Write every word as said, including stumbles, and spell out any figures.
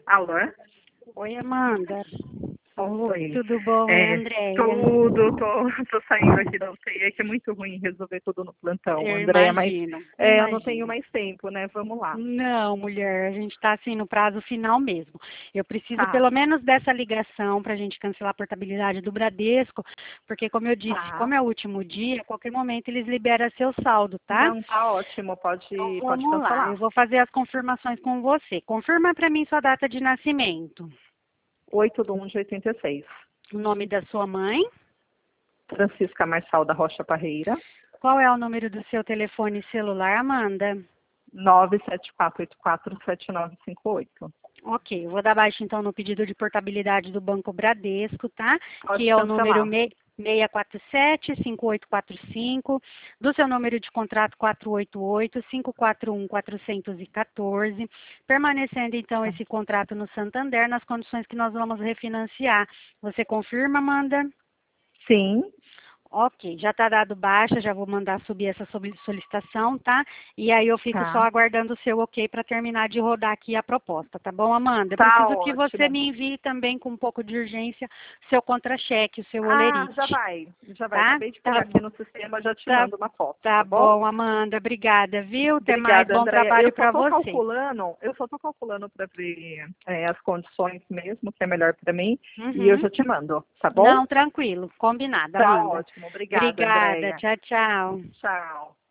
Alô? Oi, Amanda. Oi. Tudo bom, É, Andréia? tudo, tô, tô saindo aqui da U T I, é que é muito ruim resolver tudo no plantão, Eu Andréia, mas imagino. é, eu não Imagino. tenho mais tempo, né? Vamos lá. Não, mulher, a gente está assim no prazo final mesmo. Eu preciso Tá, pelo menos dessa ligação para a gente cancelar a portabilidade do Bradesco, porque como eu disse, tá. como é o último dia, a qualquer momento eles liberam seu saldo, tá? Não, tá ótimo, pode, Então pode vamos lá, eu cancelar. vou fazer as confirmações com você. Confirma para mim sua data de nascimento, oito de um de oitenta e seis. o nome da sua mãe, Francisca Marçal da Rocha Parreira, qual é o número do seu telefone celular, Amanda? nove sete quatro oito quatro sete nove cinco oito. Ok, eu vou dar baixa então no pedido de portabilidade do Banco Bradesco, tá? Que Pode é o número cancelar. me- seis quatro sete, cinco oito quatro cinco, do seu número de contrato quatro oito oito, cinco quatro um, quatro um quatro, permanecendo então esse contrato no Santander nas condições que nós vamos refinanciar. Você confirma, Amanda? Sim, Ok, já está dado baixa, já vou mandar subir essa sob- solicitação, tá? E aí eu fico só tá. aguardando o seu ok para terminar de rodar aqui a proposta, tá bom, Amanda? Eu Tá preciso que você ótimo. me envie também com um pouco de urgência seu contra-cheque, o seu Ah, já olerite, vai, já vai. tá? Acabei de pegar Tá, aqui bo- no sistema, já te tá, mando uma foto, tá tá bom? bom, Amanda, obrigada, viu? Até mais, Obrigada, bom Andréia. Eu trabalho só para estou você. calculando, eu só estou calculando para ver é, as condições mesmo, que é melhor para mim, e eu Uhum. já te mando, tá bom? Não, tranquilo, combinado, Tá Amanda. ótimo. Obrigada, Obrigada, Andréia. tchau, tchau. Tchau.